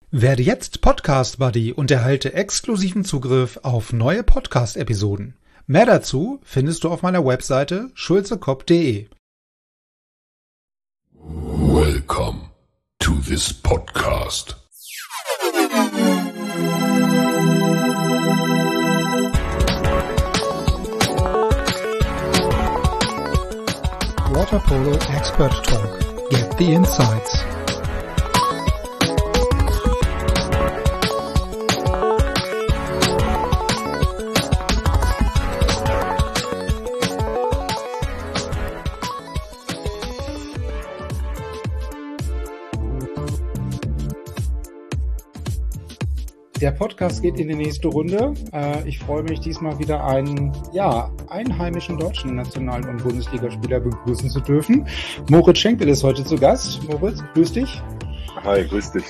Werde jetzt Podcast Buddy und erhalte exklusiven Zugriff auf neue Podcast-Episoden. Mehr dazu findest du auf meiner Webseite schulzekop.de. Welcome to this podcast. Water Polo Expert Talk. Get the insights. Der Podcast geht in die nächste Runde. Ich freue mich, diesmal wieder einen einheimischen deutschen National- und Bundesligaspieler begrüßen zu dürfen. Moritz Schenkel ist heute zu Gast. Moritz, grüß dich. Hi, grüß dich.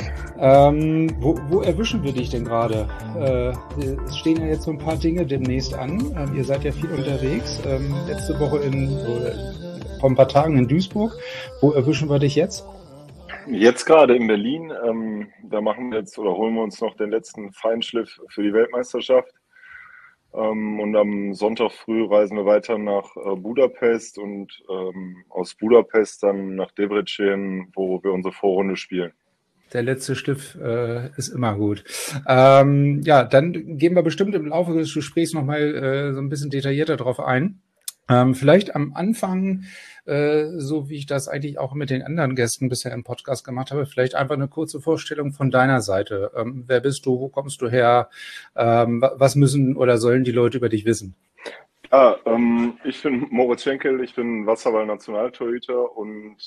Wo erwischen wir dich denn gerade? Es stehen ja jetzt so ein paar Dinge demnächst an. Ihr seid ja viel unterwegs. Letzte Woche vor ein paar Tagen in Duisburg. Wo erwischen wir dich jetzt? Jetzt gerade in Berlin, da machen wir jetzt oder holen wir uns noch den letzten Feinschliff für die Weltmeisterschaft. Und am Sonntag früh reisen wir weiter nach Budapest und aus Budapest dann nach Debrecen, wo wir unsere Vorrunde spielen. Der letzte Schliff ist immer gut. Dann gehen wir bestimmt im Laufe des Gesprächs nochmal so ein bisschen detaillierter drauf ein. Vielleicht am Anfang, so wie ich das eigentlich auch mit den anderen Gästen bisher im Podcast gemacht habe, vielleicht einfach eine kurze Vorstellung von deiner Seite. Wer bist du? Wo kommst du her? Was müssen oder sollen die Leute über dich wissen? Ich bin Moritz Schenkel, ich bin Wasserball-Nationaltorhüter und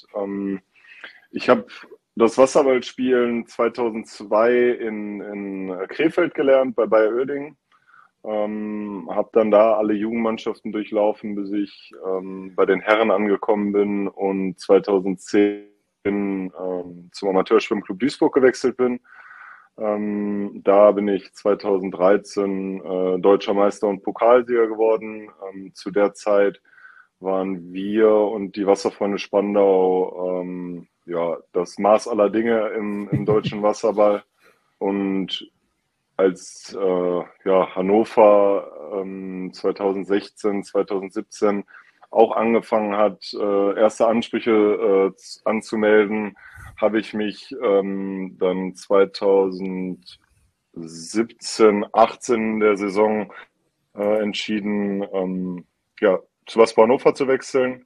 ich habe das Wasserballspielen 2002 in Krefeld gelernt, bei Bayer Oerding. Habe dann da alle Jugendmannschaften durchlaufen, bis ich bei den Herren angekommen bin und 2010 zum Amateurschwimmclub Duisburg gewechselt bin. Da bin ich 2013 deutscher Meister und Pokalsieger geworden. Zu der Zeit waren wir und die Wasserfreunde Spandau das Maß aller Dinge im deutschen Wasserball. Und als Hannover 2016, 2017 auch angefangen hat, erste Ansprüche anzumelden, habe ich mich dann 2017, 18 der Saison entschieden, zu Wasser Hannover zu wechseln.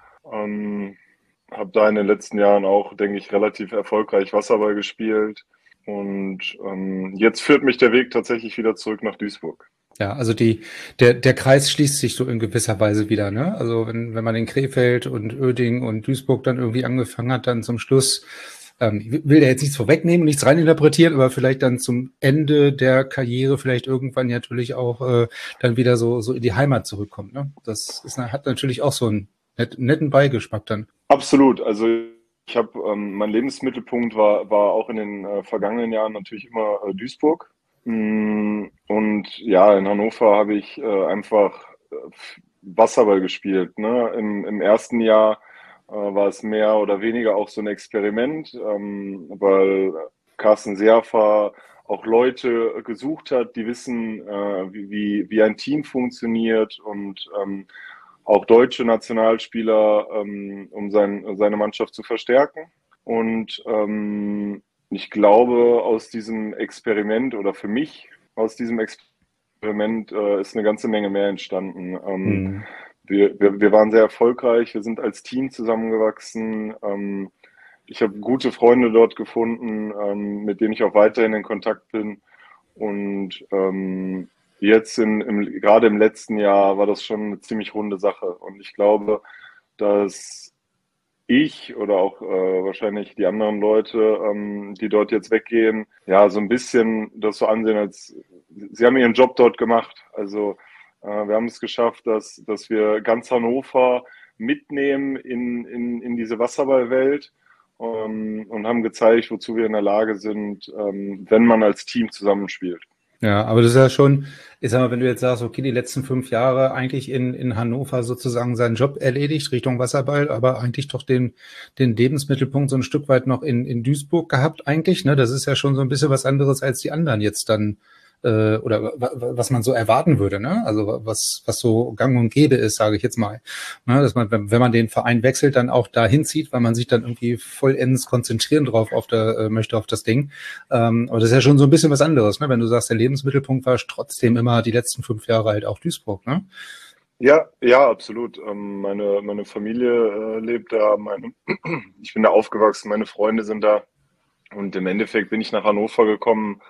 Habe da in den letzten Jahren auch, denke ich, relativ erfolgreich Wasserball gespielt. Und jetzt führt mich der Weg tatsächlich wieder zurück nach Duisburg. Ja, also der Kreis schließt sich so in gewisser Weise wieder, ne? Also wenn man in Krefeld und Oerding und Duisburg dann irgendwie angefangen hat, dann zum Schluss, ich will da jetzt nichts vorwegnehmen, nichts reininterpretieren, aber vielleicht dann zum Ende der Karriere vielleicht irgendwann natürlich auch dann wieder so in die Heimat zurückkommt, ne? Das hat natürlich auch so einen netten Beigeschmack dann. Absolut, also ich habe, mein Lebensmittelpunkt war auch in den vergangenen Jahren natürlich immer Duisburg. Und ja, in Hannover habe ich einfach Wasserball gespielt. Ne? Im ersten Jahr war es mehr oder weniger auch so ein Experiment, weil Carsten Seafer auch Leute gesucht hat, die wissen, wie ein Team funktioniert und auch deutsche Nationalspieler, um seine Mannschaft zu verstärken. Und ich glaube, aus diesem Experiment oder für mich aus diesem Experiment ist eine ganze Menge mehr entstanden. Wir waren sehr erfolgreich, wir sind als Team zusammengewachsen. Ich habe gute Freunde dort gefunden, mit denen ich auch weiterhin in Kontakt bin. Und jetzt gerade im letzten Jahr war das schon eine ziemlich runde Sache. Und ich glaube, dass ich oder auch wahrscheinlich die anderen Leute, die dort jetzt weggehen, ja, so ein bisschen das so ansehen, als sie haben ihren Job dort gemacht. Also wir haben es geschafft, dass wir ganz Hannover mitnehmen in diese Wasserballwelt und haben gezeigt, wozu wir in der Lage sind, wenn man als Team zusammenspielt. Ja, aber das ist ja schon, ich sag mal, wenn du jetzt sagst, okay, die letzten 5 Jahre eigentlich in Hannover sozusagen seinen Job erledigt Richtung Wasserball, aber eigentlich doch den Lebensmittelpunkt so ein Stück weit noch in Duisburg gehabt eigentlich, ne? Das ist ja schon so ein bisschen was anderes als die anderen jetzt dann, oder was man so erwarten würde, ne? Also was so gang und gäbe ist, sage ich jetzt mal. Ne? Dass man, wenn man den Verein wechselt, dann auch dahin zieht, weil man sich dann irgendwie vollends konzentrieren drauf möchte auf das Ding. Aber das ist ja schon so ein bisschen was anderes, ne? Wenn du sagst, der Lebensmittelpunkt war trotzdem immer die letzten 5 Jahre halt auch Duisburg, ne? Ja, ja, absolut. Meine Familie lebt da, ich bin da aufgewachsen, meine Freunde sind da. Und im Endeffekt bin ich nach Hannover gekommen,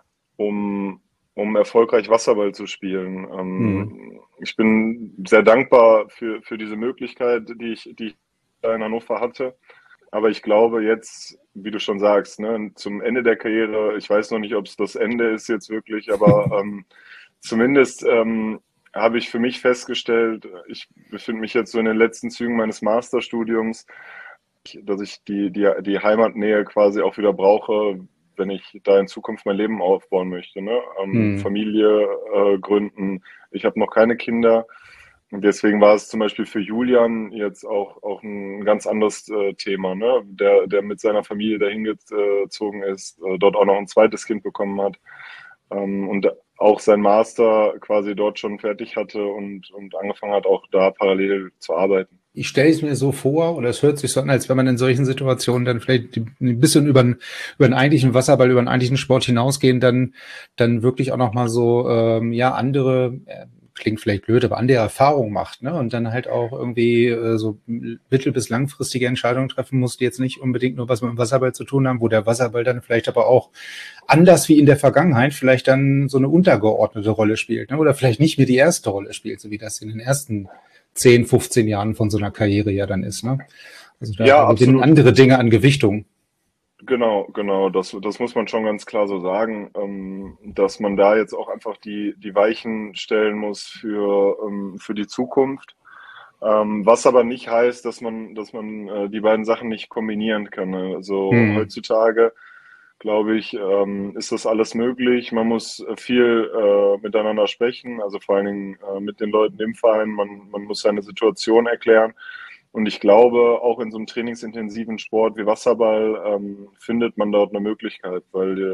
um, um erfolgreich Wasserball zu spielen. Hm. Ich bin sehr dankbar für diese Möglichkeit, die ich da in Hannover hatte. Aber ich glaube jetzt, wie du schon sagst, ne, zum Ende der Karriere, ich weiß noch nicht, ob es das Ende ist jetzt wirklich, aber zumindest habe ich für mich festgestellt, ich befinde mich jetzt so in den letzten Zügen meines Masterstudiums, dass ich die Heimatnähe quasi auch wieder brauche, wenn ich da in Zukunft mein Leben aufbauen möchte. Ne? Hm. Familie gründen. Ich habe noch keine Kinder. Und deswegen war es zum Beispiel für Julian jetzt auch ein ganz anderes Thema, ne? Der mit seiner Familie dahin gezogen ist, dort auch noch ein zweites Kind bekommen hat und auch sein Master quasi dort schon fertig hatte und angefangen hat, auch da parallel zu arbeiten. Ich stelle es mir so vor, oder es hört sich so an, als wenn man in solchen Situationen dann vielleicht ein bisschen über den eigentlichen Wasserball, über den eigentlichen Sport hinausgehen, dann wirklich auch nochmal so, ja, andere, klingt vielleicht blöd, aber andere Erfahrungen macht, ne? Und dann halt auch irgendwie so mittel- bis langfristige Entscheidungen treffen muss, die jetzt nicht unbedingt nur was mit dem Wasserball zu tun haben, wo der Wasserball dann vielleicht aber auch anders wie in der Vergangenheit vielleicht dann so eine untergeordnete Rolle spielt, ne? Oder vielleicht nicht mehr die erste Rolle spielt, so wie das in den ersten 10, 15 Jahren von so einer Karriere ja dann ist. Ne? Also da Ja, gewinnen absolut. andere Dinge an Gewichtung. Genau, genau, das muss man schon ganz klar so sagen, dass man da jetzt auch einfach die Weichen stellen muss für die Zukunft. Was aber nicht heißt, dass man die beiden Sachen nicht kombinieren kann. Ne? Also Hm. heutzutage, glaube ich, ist das alles möglich. Man muss viel miteinander sprechen, also vor allen Dingen mit den Leuten im Verein. Man muss seine Situation erklären. Und ich glaube, auch in so einem trainingsintensiven Sport wie Wasserball findet man dort eine Möglichkeit, weil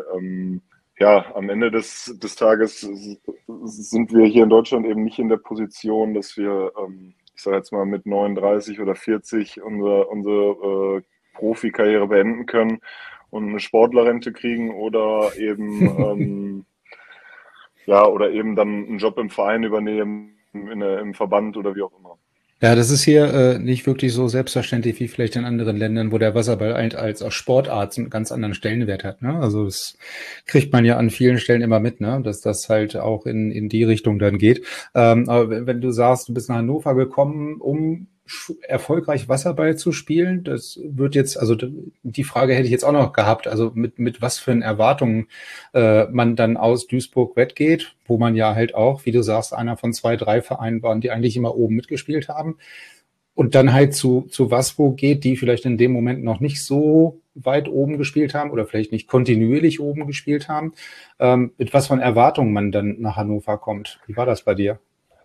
ja, am Ende des Tages sind wir hier in Deutschland eben nicht in der Position, dass wir, ich sage jetzt mal, mit 39 oder 40 unsere Profikarriere beenden können und eine Sportlerrente kriegen oder eben dann einen Job im Verein übernehmen, im Verband oder wie auch immer. Ja, das ist hier nicht wirklich so selbstverständlich wie vielleicht in anderen Ländern, wo der Wasserball als auch Sportart einen ganz anderen Stellenwert hat. Ne? Also das kriegt man ja an vielen Stellen immer mit, ne? Dass das halt auch in die Richtung dann geht. Aber wenn du sagst, du bist nach Hannover gekommen, um erfolgreich Wasserball zu spielen, das wird jetzt, also die Frage hätte ich jetzt auch noch gehabt, also mit was für Erwartungen man dann aus Duisburg weggeht, wo man ja halt auch, wie du sagst, einer von 2, 3 Vereinen waren, die eigentlich immer oben mitgespielt haben. Und dann halt zu Waspo geht, die vielleicht in dem Moment noch nicht so weit oben gespielt haben oder vielleicht nicht kontinuierlich oben gespielt haben. Mit was von Erwartungen man dann nach Hannover kommt. Wie war das bei dir?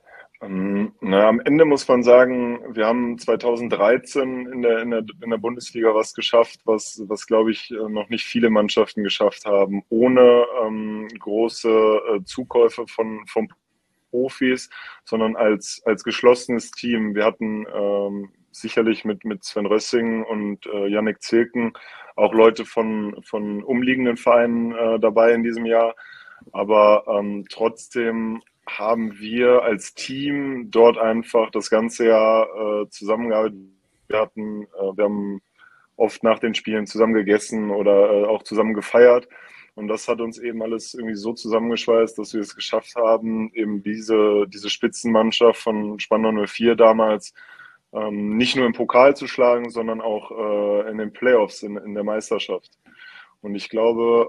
Na, am Ende muss man sagen, wir haben 2013 in der Bundesliga was geschafft, was glaube ich, noch nicht viele Mannschaften geschafft haben, ohne große Zukäufe von Profis, sondern als geschlossenes Team. Wir hatten sicherlich mit Sven Rössing und Yannick Zirken auch Leute von umliegenden Vereinen dabei in diesem Jahr. Aber trotzdem haben wir als Team dort einfach das ganze Jahr zusammengearbeitet. Wir haben oft nach den Spielen zusammen gegessen oder auch zusammen gefeiert. Und das hat uns eben alles irgendwie so zusammengeschweißt, dass wir es geschafft haben, eben diese Spitzenmannschaft von Spandau 04 damals nicht nur im Pokal zu schlagen, sondern auch in den Playoffs in der Meisterschaft. Und ich glaube,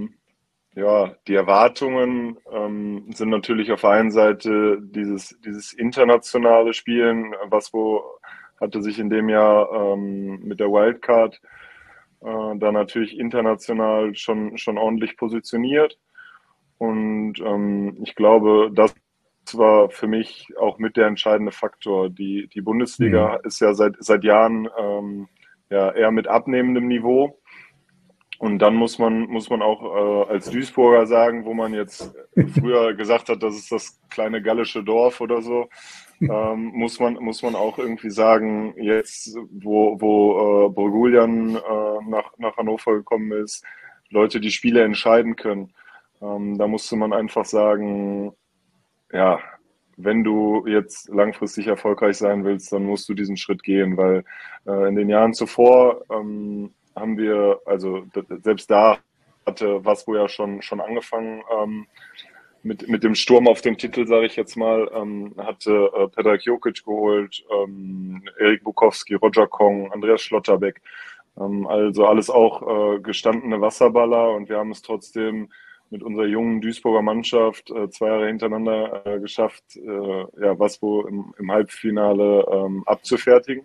ja, die Erwartungen sind natürlich auf der einen Seite dieses internationale Spielen, was wo hatte sich in dem Jahr mit der Wildcard da natürlich international schon ordentlich positioniert. Und ich glaube, das war für mich auch mit der entscheidende Faktor. Die Bundesliga ist ja seit Jahren ja eher mit abnehmendem Niveau. Und dann muss man auch als Duisburger sagen, wo man jetzt früher gesagt hat, das ist das kleine gallische Dorf oder so, muss man auch irgendwie sagen, jetzt wo Bogulian nach Hannover gekommen ist, Leute, die Spiele entscheiden können. Da musste man einfach sagen, ja, wenn du jetzt langfristig erfolgreich sein willst, dann musst du diesen Schritt gehen, weil in den Jahren zuvor haben wir, also selbst da hatte Waspo ja schon angefangen mit dem Sturm auf den Titel, sage ich jetzt mal, hatte Predrag Jokic geholt, Erik Bukowski, Roger Kong, Andreas Schlotterbeck, also alles auch gestandene Wasserballer, und wir haben es trotzdem mit unserer jungen Duisburger Mannschaft 2 Jahre hintereinander geschafft, ja, Waspo im Halbfinale abzufertigen.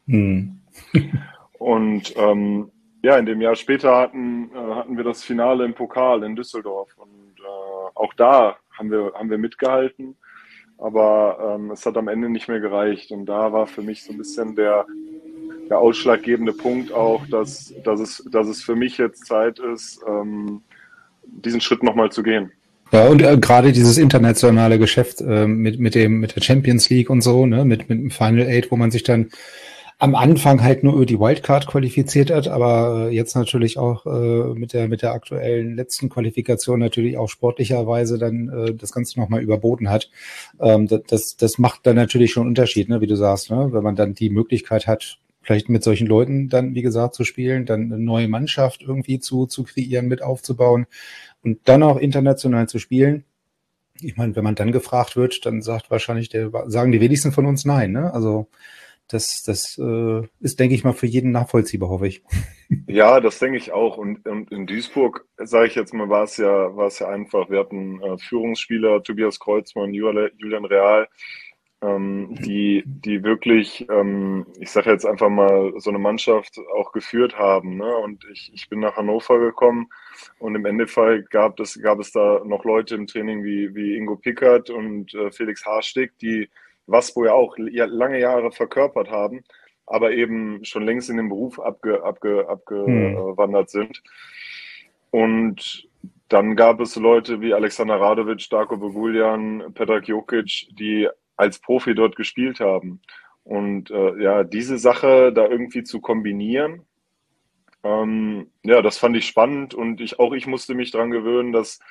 Und ja, in dem Jahr später hatten wir das Finale im Pokal in Düsseldorf, und auch da haben wir mitgehalten, aber es hat am Ende nicht mehr gereicht, und da war für mich so ein bisschen der ausschlaggebende Punkt auch, dass es für mich jetzt Zeit ist, diesen Schritt nochmal zu gehen. Ja, und gerade dieses internationale Geschäft mit der Champions League und so, ne, mit dem Final Eight, wo man sich dann am Anfang halt nur über die Wildcard qualifiziert hat, aber jetzt natürlich auch mit der aktuellen letzten Qualifikation natürlich auch sportlicherweise dann das Ganze nochmal überboten hat. Das macht dann natürlich schon einen Unterschied, ne, wie du sagst, ne, wenn man dann die Möglichkeit hat, vielleicht mit solchen Leuten dann, wie gesagt, zu spielen, dann eine neue Mannschaft irgendwie zu kreieren, mit aufzubauen und dann auch international zu spielen. Ich meine, wenn man dann gefragt wird, dann sagen die wenigsten von uns nein, ne? Also das ist, denke ich mal, für jeden nachvollziehbar, hoffe ich. Ja, das denke ich auch. Und in Duisburg, sage ich jetzt mal, war es ja einfach. Wir hatten Führungsspieler, Tobias Kreuzmann, Julian Real, die wirklich, ich sage jetzt einfach mal, so eine Mannschaft auch geführt haben. Ne? Und ich bin nach Hannover gekommen, und im Endeffekt gab es da noch Leute im Training wie Ingo Pickert und Felix Harsteg, die Waspo ja auch lange Jahre verkörpert haben, aber eben schon längst in den Beruf abgewandert sind. Und dann gab es Leute wie Alexander Radovic, Darko Bogulian, Predrag Jokic, die als Profi dort gespielt haben. Und ja, diese Sache da irgendwie zu kombinieren, ja, das fand ich spannend, und ich musste mich dran gewöhnen, dass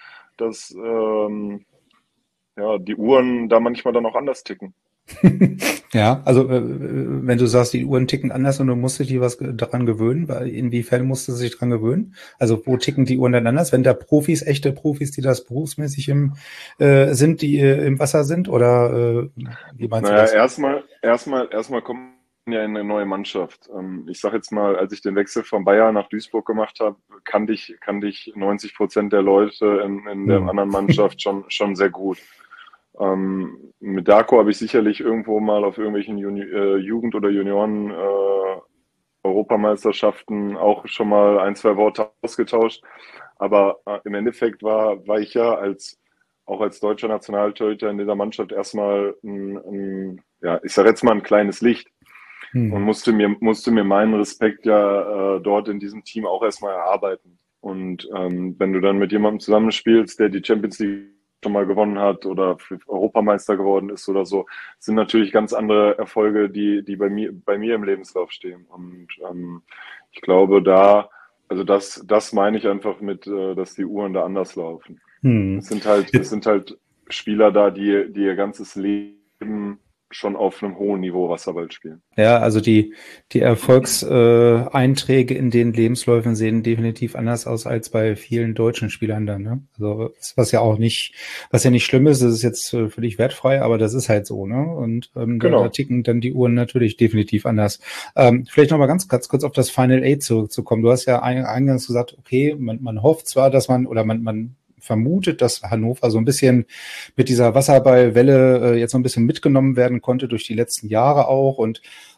ja, die Uhren da manchmal dann auch anders ticken. Ja, also wenn du sagst, die Uhren ticken anders und du musst dich daran gewöhnen, weil inwiefern musst du dich daran gewöhnen? Also wo ticken die Uhren dann anders? Wenn da echte Profis, die das berufsmäßig sind, die im Wasser sind, oder wie meinst du das? Erstmal kommt man ja in eine neue Mannschaft. Ich sage jetzt mal, als ich den Wechsel von Bayern nach Duisburg gemacht habe, kannte ich 90% der Leute in der anderen Mannschaft schon sehr gut. Mit Darko habe ich sicherlich irgendwo mal auf irgendwelchen Jugend- oder Junioren Europameisterschaften auch schon mal 1, 2 Worte ausgetauscht. Aber im Endeffekt war ich ja auch als deutscher Nationaltorhüter in dieser Mannschaft erstmal ja, ich sage jetzt mal ein kleines Licht. Und musste mir meinen Respekt ja dort in diesem Team auch erstmal erarbeiten. Und wenn du dann mit jemandem zusammenspielst, der die Champions League schon mal gewonnen hat oder Europameister geworden ist oder so, sind natürlich ganz andere Erfolge, die bei mir im Lebenslauf stehen. Und ich glaube also das meine ich einfach mit, dass die Uhren da anders laufen. Es sind halt Spieler da, die ihr ganzes Leben schon auf einem hohen Niveau Wasserball spielen. Ja, also die Erfolgseinträge in den Lebensläufen sehen definitiv anders aus als bei vielen deutschen Spielern dann, ne? Also was ja nicht schlimm ist, das ist jetzt völlig wertfrei, aber das ist halt so, ne? Und Genau. da ticken dann die Uhren natürlich definitiv anders. Vielleicht noch mal ganz kurz auf das Final Eight zurückzukommen. Du hast ja eingangs gesagt, okay, man hofft zwar, dass man vermutet, dass Hannover so ein bisschen mit dieser Wasserballwelle jetzt so ein bisschen mitgenommen werden konnte durch die letzten Jahre auch, und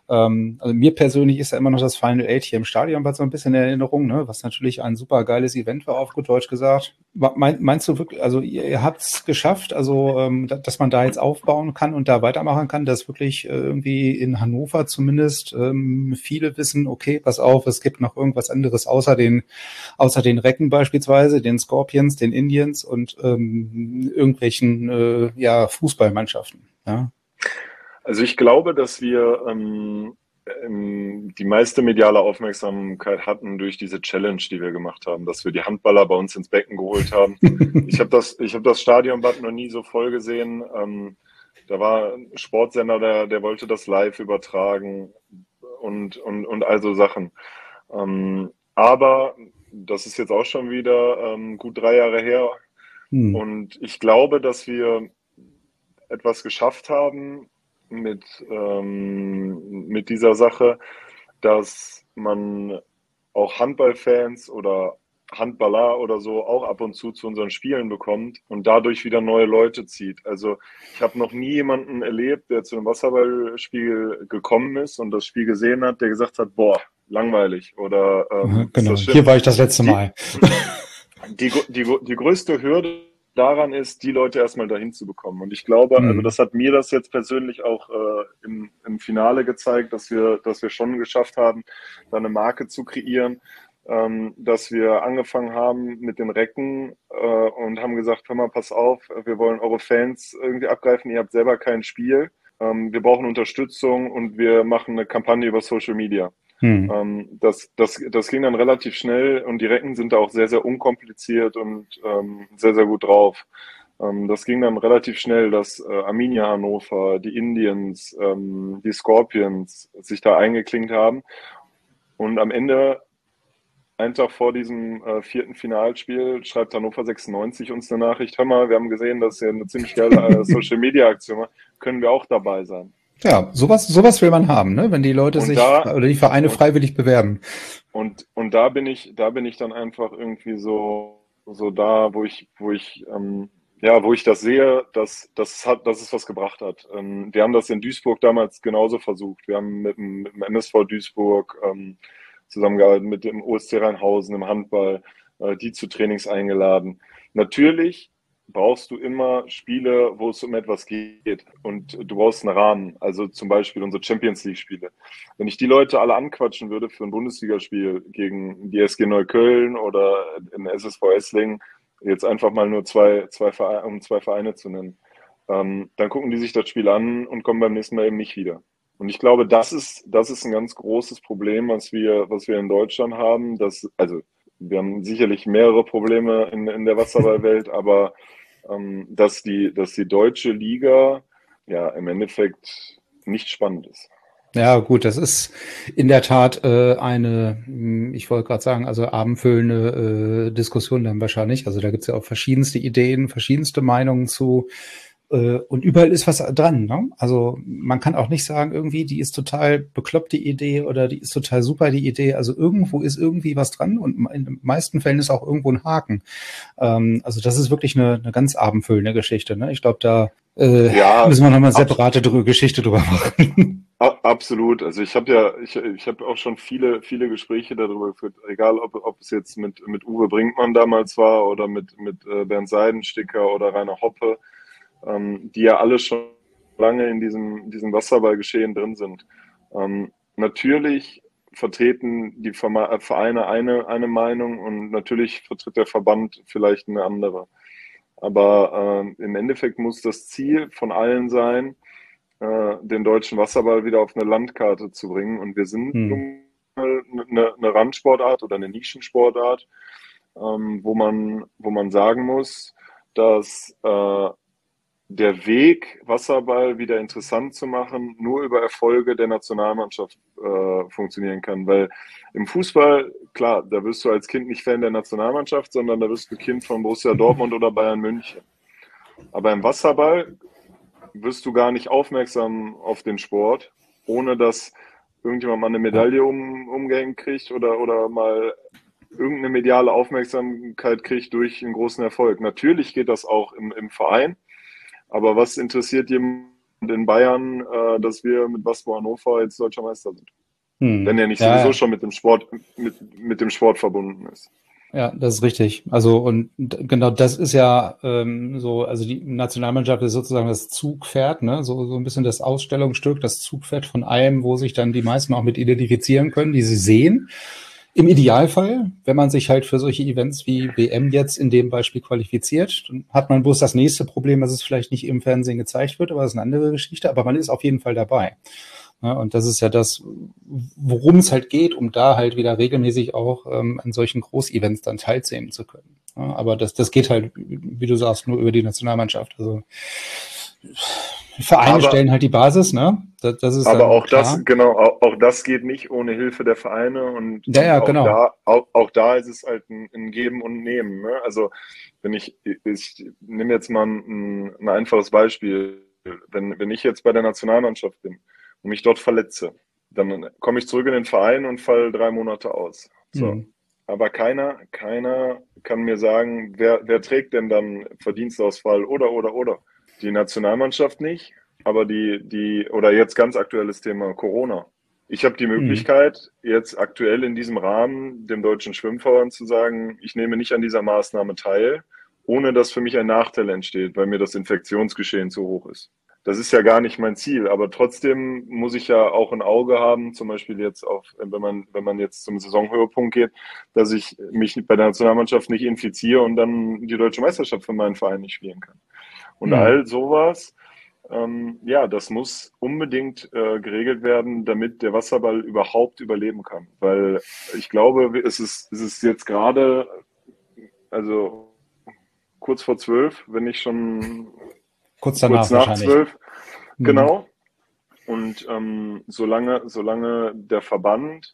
Also mir persönlich ist ja immer noch das Final Eight hier im Stadion so ein bisschen in Erinnerung, ne? Was natürlich ein super geiles Event war, auf gut Deutsch gesagt. Meinst du wirklich, also ihr habt es geschafft, also dass man da jetzt aufbauen kann und da weitermachen kann, dass wirklich irgendwie in Hannover zumindest viele wissen, okay, pass auf, es gibt noch irgendwas anderes außer den Recken beispielsweise, den Scorpions, den Indians und irgendwelchen Fußballmannschaften. Ja? Also ich glaube, dass wir die meiste mediale Aufmerksamkeit hatten durch diese Challenge, die wir gemacht haben, dass wir die Handballer bei uns ins Becken geholt haben. Ich habe das Stadionbad noch nie so voll gesehen. Da war ein Sportsender, der wollte das live übertragen und all so Sachen. Aber das ist jetzt auch schon wieder gut 3 Jahre her. Und ich glaube, dass wir etwas geschafft haben mit dieser Sache, dass man auch Handballfans oder Handballer oder so auch ab und zu unseren Spielen bekommt und dadurch wieder neue Leute zieht. Also ich habe noch nie jemanden erlebt, der zu einem Wasserballspiel gekommen ist und das Spiel gesehen hat, der gesagt hat, boah, langweilig oder genau, hier war ich das letzte Mal. Die größte Hürde daran ist, die Leute erstmal dahin zu bekommen. Und ich glaube, also das hat mir das jetzt persönlich auch im Finale gezeigt, dass wir schon geschafft haben, da eine Marke zu kreieren, dass wir angefangen haben mit den Recken und haben gesagt, hör mal, pass auf, wir wollen eure Fans irgendwie abgreifen, ihr habt selber kein Spiel, wir brauchen Unterstützung und wir machen eine Kampagne über Social Media. Das ging dann relativ schnell und die Recken sind da auch sehr, sehr unkompliziert und sehr, sehr gut drauf. Das ging dann relativ schnell, dass Arminia Hannover, die Indians, die Scorpions sich da eingeklinkt haben. Und am Ende, einen Tag vor diesem 4. Finalspiel, schreibt Hannover 96 uns eine Nachricht, hör mal, wir haben gesehen, dass ihr eine ziemlich geile Social-Media-Aktion macht, können wir auch dabei sein. Ja, sowas will man haben, ne? Wenn die Leute oder die Vereine freiwillig bewerben. Und da bin ich dann einfach irgendwie so da, wo ich das sehe, dass es was gebracht hat. Wir haben das in Duisburg damals genauso versucht. Wir haben mit dem MSV Duisburg zusammengearbeitet, mit dem OSC Rheinhausen im Handball, die zu Trainings eingeladen. Natürlich brauchst du immer Spiele, wo es um etwas geht und du brauchst einen Rahmen, also zum Beispiel unsere Champions-League-Spiele. Wenn ich die Leute alle anquatschen würde für ein Bundesligaspiel gegen die SG Neukölln oder den SSV Esslingen, jetzt einfach mal nur zwei Vereine zu nennen, dann gucken die sich das Spiel an und kommen beim nächsten Mal eben nicht wieder. Und ich glaube, das ist ein ganz großes Problem, was wir in Deutschland haben. Wir haben sicherlich mehrere Probleme in der Wasserballwelt, aber dass die deutsche Liga ja im Endeffekt nicht spannend ist. Ja, gut, das ist in der Tat ich wollte gerade sagen, also abendfüllende Diskussion dann wahrscheinlich. Also da gibt's ja auch verschiedenste Ideen, verschiedenste Meinungen zu. Und überall ist was dran, ne? Also man kann auch nicht sagen, irgendwie, die ist total bekloppt, die Idee, oder die ist total super, die Idee. Also irgendwo ist irgendwie was dran und in den meisten Fällen ist auch irgendwo ein Haken. Also das ist wirklich eine ganz abendfüllende Geschichte, ne? Ich glaube, da müssen wir nochmal eine separate Geschichte drüber machen. Absolut. Also ich habe auch schon viele Gespräche darüber geführt, egal ob es jetzt mit Uwe Brinkmann damals war oder mit Bernd Seidensticker oder Rainer Hoppe, die ja alle schon lange in diesem Wasserballgeschehen drin sind. Natürlich vertreten die Vereine eine Meinung und natürlich vertritt der Verband vielleicht eine andere. Aber im Endeffekt muss das Ziel von allen sein, den deutschen Wasserball wieder auf eine Landkarte zu bringen. Und wir sind nun mal eine Randsportart oder eine Nischensportart, wo man sagen muss, dass der Weg, Wasserball wieder interessant zu machen, nur über Erfolge der Nationalmannschaft funktionieren kann. Weil im Fußball, klar, da wirst du als Kind nicht Fan der Nationalmannschaft, sondern da wirst du Kind von Borussia Dortmund oder Bayern München. Aber im Wasserball wirst du gar nicht aufmerksam auf den Sport, ohne dass irgendjemand mal eine Medaille umgehängt kriegt oder mal irgendeine mediale Aufmerksamkeit kriegt durch einen großen Erfolg. Natürlich geht das auch im Verein. Aber was interessiert jemand, in Bayern, dass wir mit Waspo Hannover jetzt Deutscher Meister sind. Wenn er nicht Ja, sowieso ja. schon mit dem Sport verbunden ist. Ja, das ist richtig. Also und genau das ist ja so, also die Nationalmannschaft ist sozusagen das Zugpferd, ne, so ein bisschen das Ausstellungsstück, das Zugpferd von allem, wo sich dann die meisten auch mit identifizieren können, die sie sehen. Im Idealfall, wenn man sich halt für solche Events wie WM jetzt in dem Beispiel qualifiziert, dann hat man bloß das nächste Problem, dass es vielleicht nicht im Fernsehen gezeigt wird, aber das ist eine andere Geschichte, aber man ist auf jeden Fall dabei. Ja, und das ist ja das, worum es halt geht, um da halt wieder regelmäßig auch an solchen Großevents dann teilnehmen zu können. Ja, aber das geht halt, wie du sagst, nur über die Nationalmannschaft. Also Vereine stellen halt die Basis, ne? Das ist aber dann auch klar. das, genau, auch das geht nicht ohne Hilfe der Vereine und Ja, auch genau. auch da ist es halt ein Geben und Nehmen. Ne? Also wenn ich nehme jetzt mal ein einfaches Beispiel. Wenn ich jetzt bei der Nationalmannschaft bin und mich dort verletze, dann komme ich zurück in den Verein und falle 3 Monate aus. So. Aber keiner kann mir sagen, wer trägt denn dann Verdienstausfall oder. Die Nationalmannschaft nicht, aber oder jetzt ganz aktuelles Thema Corona. Ich habe die Möglichkeit, jetzt aktuell in diesem Rahmen dem Deutschen Schwimmverband zu sagen, ich nehme nicht an dieser Maßnahme teil, ohne dass für mich ein Nachteil entsteht, weil mir das Infektionsgeschehen zu hoch ist. Das ist ja gar nicht mein Ziel, aber trotzdem muss ich ja auch ein Auge haben, zum Beispiel jetzt wenn man jetzt zum Saisonhöhepunkt geht, dass ich mich bei der Nationalmannschaft nicht infiziere und dann die deutsche Meisterschaft für meinen Verein nicht spielen kann. Und all sowas, ja, das muss unbedingt geregelt werden, damit der Wasserball überhaupt überleben kann. Weil ich glaube, es ist jetzt gerade, also kurz vor 12, wenn nicht schon Kurz danach kurz nach wahrscheinlich. 12, genau. Und solange der Verband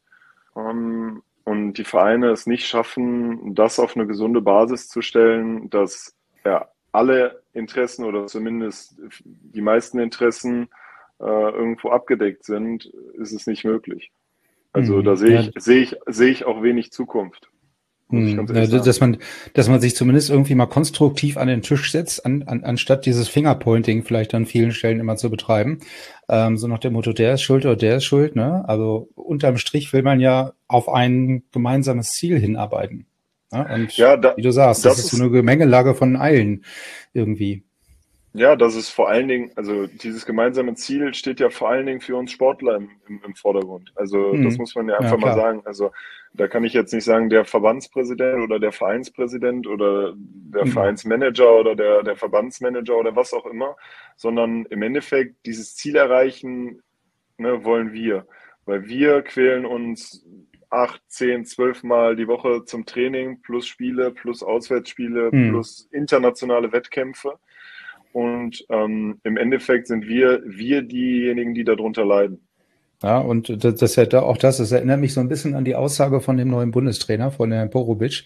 und die Vereine es nicht schaffen, das auf eine gesunde Basis zu stellen, dass ja, alle Interessen oder zumindest die meisten Interessen irgendwo abgedeckt sind, ist es nicht möglich. Also da sehe ich auch wenig Zukunft, muss ich ganz ehrlich sagen. Dass man sich zumindest irgendwie mal konstruktiv an den Tisch setzt, anstatt dieses Fingerpointing vielleicht an vielen Stellen immer zu betreiben. So nach dem Motto, der ist schuld oder der ist schuld, ne? Also unterm Strich will man ja auf ein gemeinsames Ziel hinarbeiten. Ne? Und Ja, wie du sagst, das das ist so ist eine Gemengelage von allen irgendwie. Ja, das ist vor allen Dingen, also dieses gemeinsame Ziel steht ja vor allen Dingen für uns Sportler im Vordergrund. Also das muss man ja Ja, einfach mal klar. sagen. Also da kann ich jetzt nicht sagen, der Verbandspräsident oder der Vereinspräsident oder der Vereinsmanager oder der Verbandsmanager oder was auch immer, sondern im Endeffekt dieses Ziel erreichen, ne, wollen wir. Weil wir quälen uns 8, 10, 12 Mal die Woche zum Training plus Spiele, plus Auswärtsspiele, plus internationale Wettkämpfe. Und im Endeffekt sind wir diejenigen, die darunter leiden. Ja, und das erinnert mich so ein bisschen an die Aussage von dem neuen Bundestrainer, von Herrn Borubic,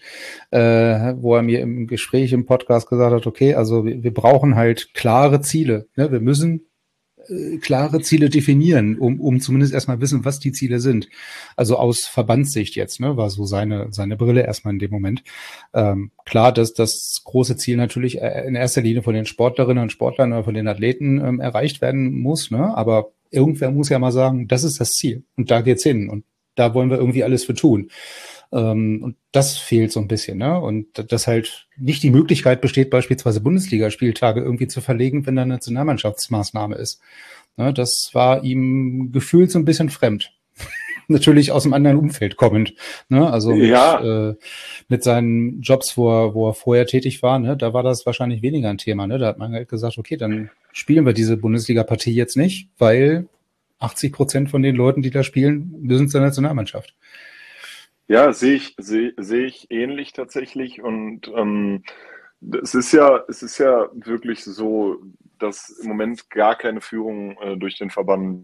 wo er mir im Gespräch im Podcast gesagt hat, okay, also wir brauchen halt klare Ziele. Ne? Wir müssen klare Ziele definieren, um zumindest erstmal wissen, was die Ziele sind. Also aus Verbandssicht jetzt, ne, war so seine Brille erstmal in dem Moment. Klar, dass das große Ziel natürlich in erster Linie von den Sportlerinnen und Sportlern oder von den Athleten erreicht werden muss, ne? Aber irgendwer muss ja mal sagen, das ist das Ziel und da geht's hin und da wollen wir irgendwie alles für tun. Und das fehlt so ein bisschen, ne? Und dass halt nicht die Möglichkeit besteht, beispielsweise Bundesligaspieltage irgendwie zu verlegen, wenn da eine Nationalmannschaftsmaßnahme ist. Ne? Das war ihm gefühlt so ein bisschen fremd. Natürlich aus einem anderen Umfeld kommend. Ne? Also mit seinen Jobs, wo er vorher tätig war, ne? Da war das wahrscheinlich weniger ein Thema. Ne? Da hat man halt gesagt, okay, dann spielen wir diese Bundesliga-Partie jetzt nicht, weil 80% von den Leuten, die da spielen, müssen zur Nationalmannschaft. Ja, sehe ich ähnlich tatsächlich. Und es ist ja wirklich so, dass im Moment gar keine Führung durch den Verband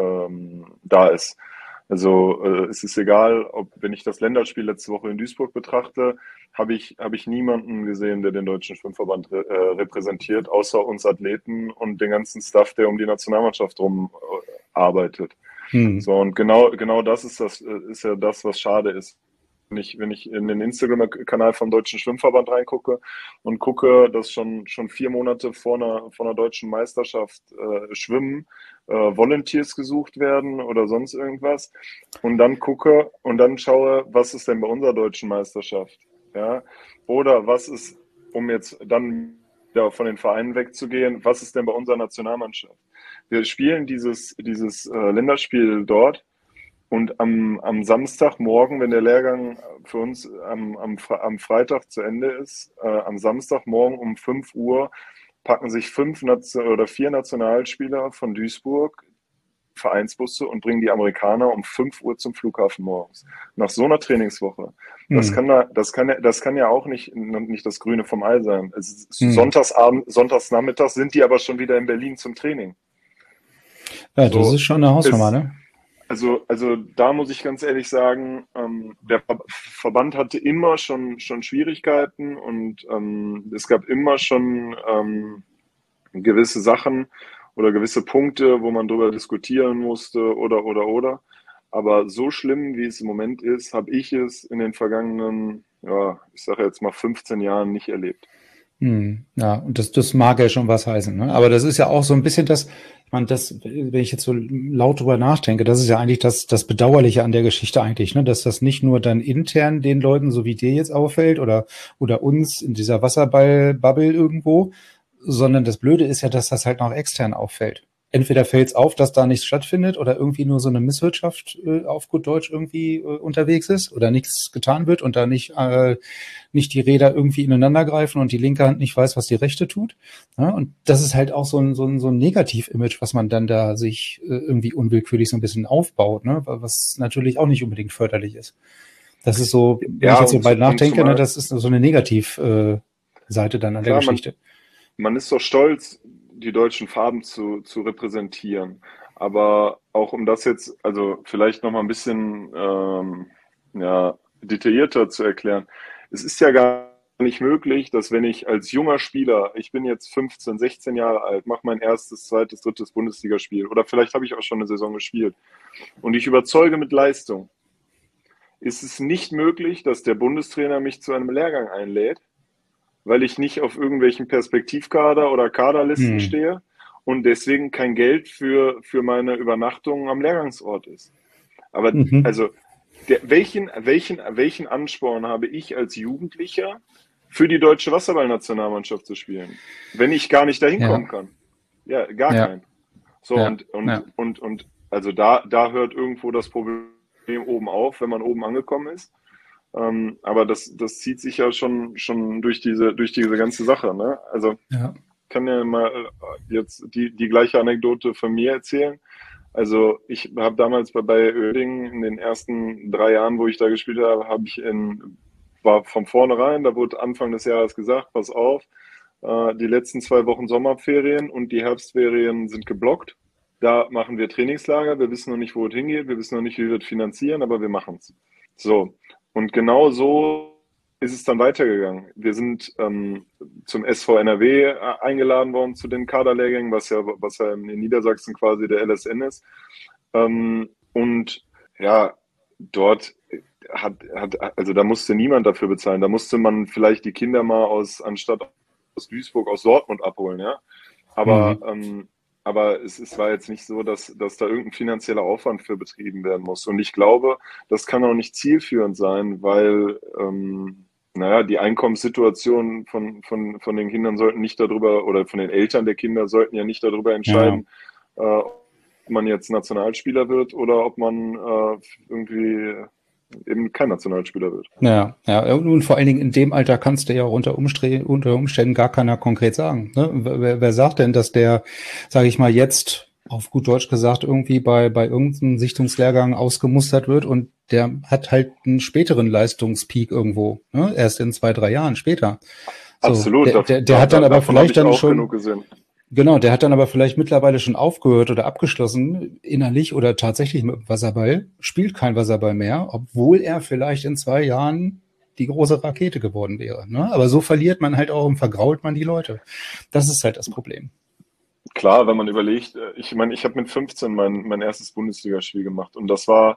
da ist. Also es ist egal, wenn ich das Länderspiel letzte Woche in Duisburg betrachte, habe ich niemanden gesehen, der den Deutschen Schwimmverband repräsentiert, außer uns Athleten und den ganzen Staff, der um die Nationalmannschaft rum arbeitet. So, und genau das ist ja das, was schade ist. wenn ich in den Instagram-Kanal vom Deutschen Schwimmverband reingucke und gucke, dass schon 4 Monate vor einer deutschen Meisterschaft Schwimmen Volunteers gesucht werden oder sonst irgendwas und dann schaue, was ist denn bei unserer deutschen Meisterschaft, ja, oder was ist, um jetzt dann ja, von den Vereinen wegzugehen, was ist denn bei unserer Nationalmannschaft? Wir spielen dieses Länderspiel dort und am Samstagmorgen, wenn der Lehrgang für uns am Freitag zu Ende ist, am Samstagmorgen um 5 Uhr packen sich 4 Nationalspieler von Duisburg Vereinsbusse und bringen die Amerikaner um 5 Uhr zum Flughafen morgens. Nach so einer Trainingswoche. Das kann ja auch nicht das Grüne vom Ei sein. Es ist Sonntagsnachmittags sind die aber schon wieder in Berlin zum Training. Ja, das ist schon eine Hausnummer, ne? Also da muss ich ganz ehrlich sagen, der Verband hatte immer schon Schwierigkeiten und es gab immer schon gewisse Sachen oder gewisse Punkte, wo man drüber diskutieren musste oder. Aber so schlimm, wie es im Moment ist, habe ich es in den vergangenen, ja, ich sage jetzt mal 15 Jahren nicht erlebt. Ja, und das mag ja schon was heißen, ne? Aber das ist ja auch so ein bisschen das, ich meine, wenn ich jetzt so laut drüber nachdenke, das ist ja eigentlich das Bedauerliche an der Geschichte eigentlich, ne? Dass das nicht nur dann intern den Leuten, so wie dir jetzt auffällt, oder uns in dieser Wasserball-Bubble irgendwo, sondern das Blöde ist ja, dass das halt noch extern auffällt. Entweder fällt es auf, dass da nichts stattfindet oder irgendwie nur so eine Misswirtschaft auf gut Deutsch irgendwie unterwegs ist oder nichts getan wird und da nicht die Räder irgendwie ineinander greifen und die linke Hand nicht weiß, was die rechte tut. Ja, und das ist halt auch so ein Negativ-Image, was man dann da sich irgendwie unwillkürlich so ein bisschen aufbaut, ne? Was natürlich auch nicht unbedingt förderlich ist. Das ist so, wenn ich jetzt so bald nachdenke, ne, das ist so eine Negativ-Seite dann an der Geschichte. Man ist doch stolz, die deutschen Farben zu repräsentieren. Aber auch um das jetzt, also vielleicht noch mal ein bisschen detaillierter zu erklären. Es ist ja gar nicht möglich, dass wenn ich als junger Spieler, ich bin jetzt 15, 16 Jahre alt, mache mein erstes, zweites, drittes Bundesligaspiel oder vielleicht habe ich auch schon eine Saison gespielt und ich überzeuge mit Leistung, ist es nicht möglich, dass der Bundestrainer mich zu einem Lehrgang einlädt, weil ich nicht auf irgendwelchen Perspektivkader oder Kaderlisten stehe und deswegen kein Geld für meine Übernachtung am Lehrgangsort ist. Aber also welchen Ansporn habe ich als Jugendlicher, für die deutsche Wasserballnationalmannschaft zu spielen, wenn ich gar nicht dahin kommen kann? Ja, gar keinen. So, und also da hört irgendwo das Problem oben auf, wenn man oben angekommen ist. Aber das zieht sich ja schon durch diese ganze Sache, ne? Also ich kann ja mal jetzt die gleiche Anekdote von mir erzählen. Also ich habe damals bei Oerding in den ersten 3 Jahren, wo ich da gespielt habe, war von vornherein, da wurde Anfang des Jahres gesagt, pass auf, die letzten 2 Wochen Sommerferien und die Herbstferien sind geblockt. Da machen wir Trainingslager, wir wissen noch nicht, wo es hingeht, wir wissen noch nicht, wie wir es finanzieren, aber wir machen es. So. Und genau so ist es dann weitergegangen. Wir sind zum SV NRW eingeladen worden zu den Kaderlehrgängen, was ja in Niedersachsen quasi der LSN ist. Und ja, dort also da musste niemand dafür bezahlen. Da musste man vielleicht die Kinder mal anstatt aus Duisburg, aus Dortmund abholen, ja. Aber es war jetzt nicht so, dass da irgendein finanzieller Aufwand für betrieben werden muss. Und ich glaube, das kann auch nicht zielführend sein, weil die Einkommenssituation von den Kindern sollten nicht darüber, oder von den Eltern der Kinder sollten ja nicht darüber entscheiden, ob man jetzt Nationalspieler wird oder ob man irgendwie eben kein Nationalspieler wird. Ja, und vor allen Dingen in dem Alter kannst du ja auch unter Umständen gar keiner konkret sagen. Ne? Wer sagt denn, dass der, sage ich mal, jetzt auf gut Deutsch gesagt irgendwie bei irgendeinem Sichtungslehrgang ausgemustert wird und der hat halt einen späteren Leistungspeak irgendwo, ne? Erst in 2, 3 Jahren später. So, absolut. Der hat dann aber vielleicht dann schon genug gesehen. Genau, der hat dann aber vielleicht mittlerweile schon aufgehört oder abgeschlossen, innerlich oder tatsächlich mit dem Wasserball, spielt kein Wasserball mehr, obwohl er vielleicht in 2 Jahren die große Rakete geworden wäre. Ne? Aber so verliert man halt auch und vergrault man die Leute. Das ist halt das Problem. Klar, wenn man überlegt, ich meine, ich habe mit 15 mein erstes Bundesligaspiel gemacht und das war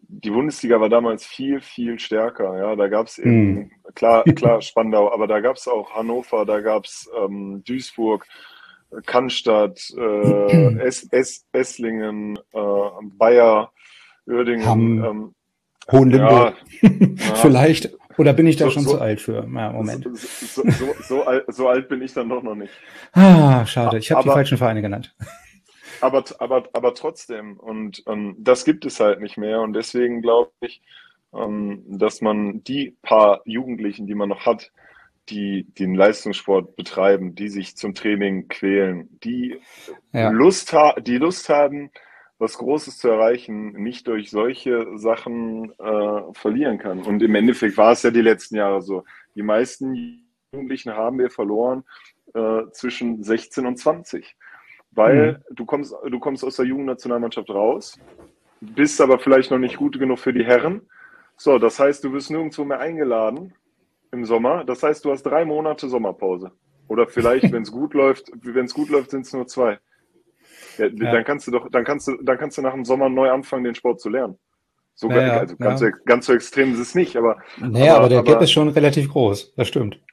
die Bundesliga war damals viel, viel stärker. Ja, da gab es eben, klar, Spandau, aber da gab es auch Hannover, da gab es Duisburg, Cannstatt, Esslingen, Bayer, Uerdingen. Hohenlimburg. Ja, Vielleicht. Oder bin ich da schon so, zu alt für? Ja, Moment. so alt bin ich dann doch noch nicht. Schade. Ich habe die falschen Vereine genannt. Aber trotzdem, und das gibt es halt nicht mehr. Und deswegen glaube ich, dass man die paar Jugendlichen, die man noch hat, die den Leistungssport betreiben, die sich zum Training quälen, die Lust haben, was Großes zu erreichen, nicht durch solche Sachen verlieren kann. Und im Endeffekt war es ja die letzten Jahre so. Die meisten Jugendlichen haben wir verloren zwischen 16 und 20. Weil du kommst aus der Jugendnationalmannschaft raus, bist aber vielleicht noch nicht gut genug für die Herren. So, das heißt, du wirst nirgendwo mehr eingeladen im Sommer. Das heißt, du hast 3 Monate Sommerpause. Oder vielleicht, wenn es gut läuft, sind es nur 2. Ja, dann kannst du nach dem Sommer neu anfangen, den Sport zu lernen. Ganz so extrem ist es nicht, aber der Gap ist schon relativ groß, das stimmt.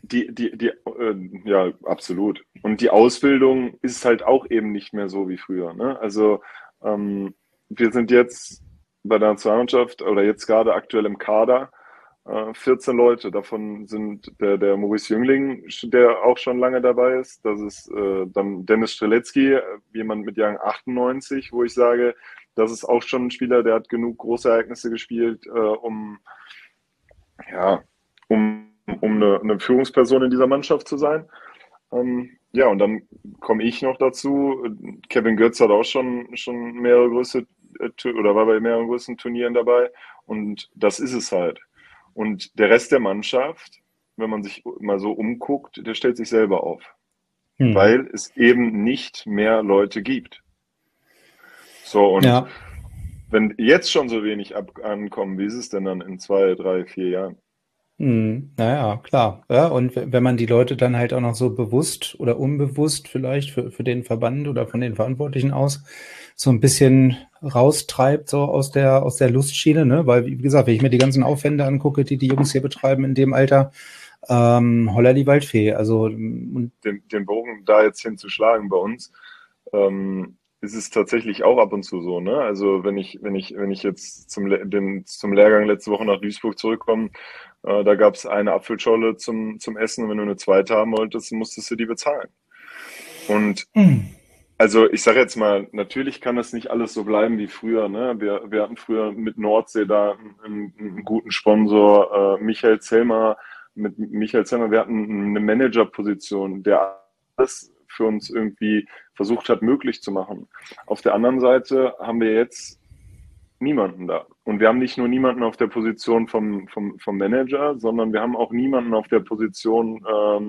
Ja, absolut. Und die Ausbildung ist halt auch eben nicht mehr so wie früher. Ne? Also wir sind jetzt bei der Nationalmannschaft oder jetzt gerade aktuell im Kader 14 Leute. Davon sind der Maurice Jüngling, der auch schon lange dabei ist. Das ist dann Dennis Strzelecki, jemand mit Jahrgang 98, wo ich sage, das ist auch schon ein Spieler, der hat genug große Ereignisse gespielt, um eine Führungsperson in dieser Mannschaft zu sein. Ja, und dann komme ich noch dazu. Kevin Götz hat auch schon mehrere größere oder war bei mehreren größeren Turnieren dabei. Und das ist es halt. Und der Rest der Mannschaft, wenn man sich mal so umguckt, der stellt sich selber auf. Weil es eben nicht mehr Leute gibt. So, und wenn jetzt schon so wenig ankommen, wie ist es denn dann in 2, 3, 4 Jahren? Naja, klar. Ja, und wenn man die Leute dann halt auch noch so bewusst oder unbewusst vielleicht für den Verband oder von den Verantwortlichen aus so ein bisschen raustreibt, so aus der Lustschiene, ne? Weil, wie gesagt, wenn ich mir die ganzen Aufwände angucke, die Jungs hier betreiben in dem Alter, holla die Waldfee. Also den Bogen da jetzt hinzuschlagen bei uns, ist es tatsächlich auch ab und zu so, ne? Also wenn ich jetzt zum Lehrgang letzte Woche nach Duisburg zurückkomme, da gab es eine Apfelscholle zum Essen und wenn du eine zweite haben wolltest, musstest du die bezahlen. Und also ich sage jetzt mal, natürlich kann das nicht alles so bleiben wie früher, ne? Wir hatten früher mit Nordsee da einen guten Sponsor, Michael Zellmer. Mit Michael Zellmer, wir hatten eine Managerposition, der alles für uns irgendwie versucht hat, möglich zu machen. Auf der anderen Seite haben wir jetzt niemanden da. Und wir haben nicht nur niemanden auf der Position vom Manager, sondern wir haben auch niemanden auf der Position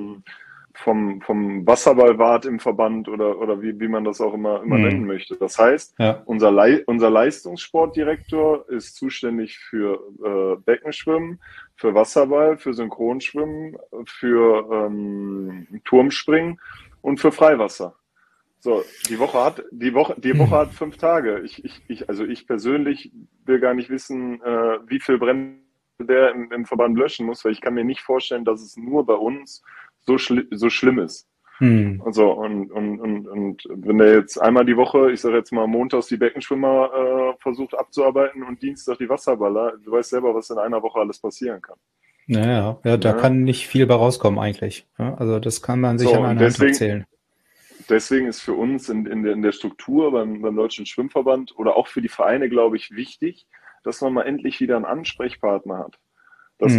vom Wasserballwart im Verband oder wie man das auch immer nennen möchte. Das heißt, unser Leistungssportdirektor ist zuständig für Beckenschwimmen, für Wasserball, für Synchronschwimmen, für Turmspringen und für Freiwasser. So, die Woche hat 5 Tage. Ich persönlich will gar nicht wissen, wie viel Brände der im Verband löschen muss, weil ich kann mir nicht vorstellen, dass es nur bei uns so schlimm ist. Also, und wenn der jetzt einmal die Woche, ich sage jetzt mal montags die Beckenschwimmer versucht abzuarbeiten und Dienstag die Wasserballer, du weißt selber, was in einer Woche alles passieren kann. Ja, da kann nicht viel bei rauskommen eigentlich. Ja, also das kann man sich an einer Hand erzählen. Deswegen ist für uns in der Struktur beim Deutschen Schwimmverband oder auch für die Vereine, glaube ich, wichtig, dass man mal endlich wieder einen Ansprechpartner hat. Dass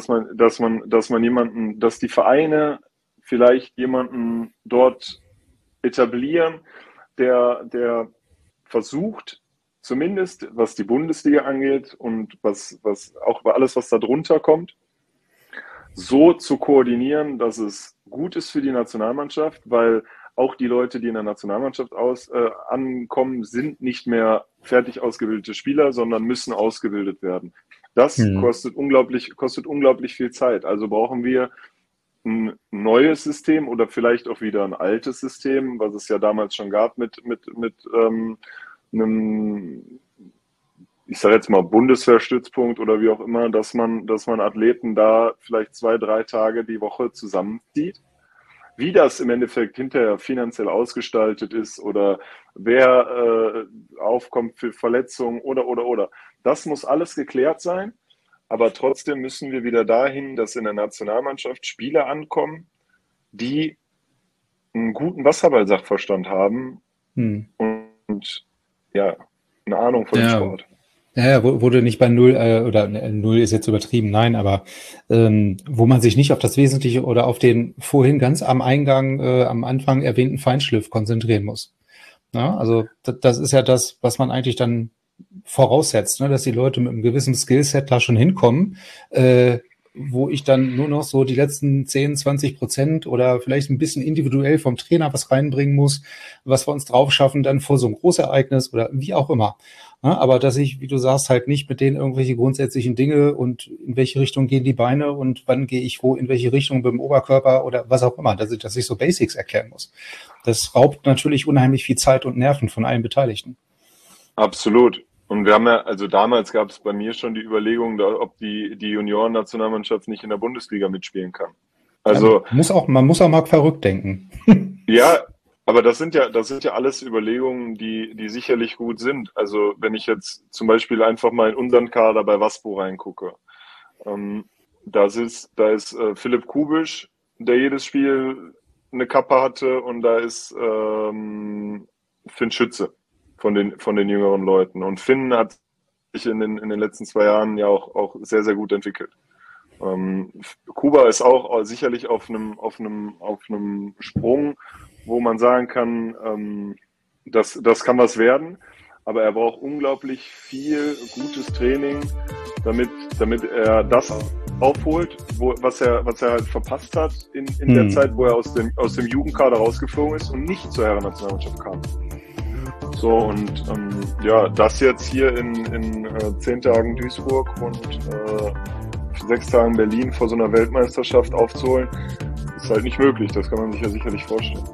die Vereine vielleicht jemanden dort etablieren, der versucht, zumindest was die Bundesliga angeht und was auch alles, was da drunter kommt, so zu koordinieren, dass es gut ist für die Nationalmannschaft, weil auch die Leute, die in der Nationalmannschaft ankommen, sind nicht mehr fertig ausgebildete Spieler, sondern müssen ausgebildet werden. Das kostet unglaublich viel Zeit. Also brauchen wir ein neues System oder vielleicht auch wieder ein altes System, was es ja damals schon gab mit einem ich sage jetzt mal Bundeswehrstützpunkt oder wie auch immer, dass man Athleten da vielleicht 2-3 Tage die Woche zusammenzieht. Wie das im Endeffekt hinterher finanziell ausgestaltet ist oder wer aufkommt für Verletzungen oder. Das muss alles geklärt sein, aber trotzdem müssen wir wieder dahin, dass in der Nationalmannschaft Spieler ankommen, die einen guten Wasserball-Sachverstand haben und ja, eine Ahnung von dem Sport. Ja, wurde nicht bei Null, oder Null ist jetzt übertrieben, nein, aber wo man sich nicht auf das Wesentliche oder auf den vorhin ganz am Anfang erwähnten Feinschliff konzentrieren muss. Ja, also das ist ja das, was man eigentlich dann voraussetzt, ne, dass die Leute mit einem gewissen Skillset da schon hinkommen, wo ich dann nur noch so die letzten 10-20% oder vielleicht ein bisschen individuell vom Trainer was reinbringen muss, was wir uns drauf schaffen, dann vor so einem Großereignis oder wie auch immer. Ja, aber dass ich, wie du sagst, halt nicht mit denen irgendwelche grundsätzlichen Dinge und in welche Richtung gehen die Beine und wann gehe ich wo, in welche Richtung mit dem Oberkörper oder was auch immer, dass ich so Basics erklären muss. Das raubt natürlich unheimlich viel Zeit und Nerven von allen Beteiligten. Absolut. Und wir haben ja, also damals gab es bei mir schon die Überlegung, ob die Junioren-Nationalmannschaft nicht in der Bundesliga mitspielen kann. Also ja, man muss auch mal verrückt denken. Ja, aber das sind ja alles Überlegungen, die sicherlich gut sind. Also wenn ich jetzt zum Beispiel einfach mal in unseren Kader bei Waspo reingucke, da ist Philipp Kubisch, der jedes Spiel eine Kappe hatte, und da ist Finn Schütze von den jüngeren Leuten. Und Finn hat sich in den letzten 2 Jahren ja auch sehr, sehr gut entwickelt. Kuba ist auch sicherlich auf einem Sprung, wo man sagen kann, das kann was werden, aber er braucht unglaublich viel gutes Training, damit er das aufholt, was er halt verpasst hat in der Zeit, wo er aus dem Jugendkader rausgeflogen ist und nicht zur Herrennationalmannschaft kam. So, und das jetzt hier in 10 Tagen Duisburg und 6 Tagen Berlin vor so einer Weltmeisterschaft aufzuholen, ist halt nicht möglich. Das kann man sich ja sicherlich vorstellen.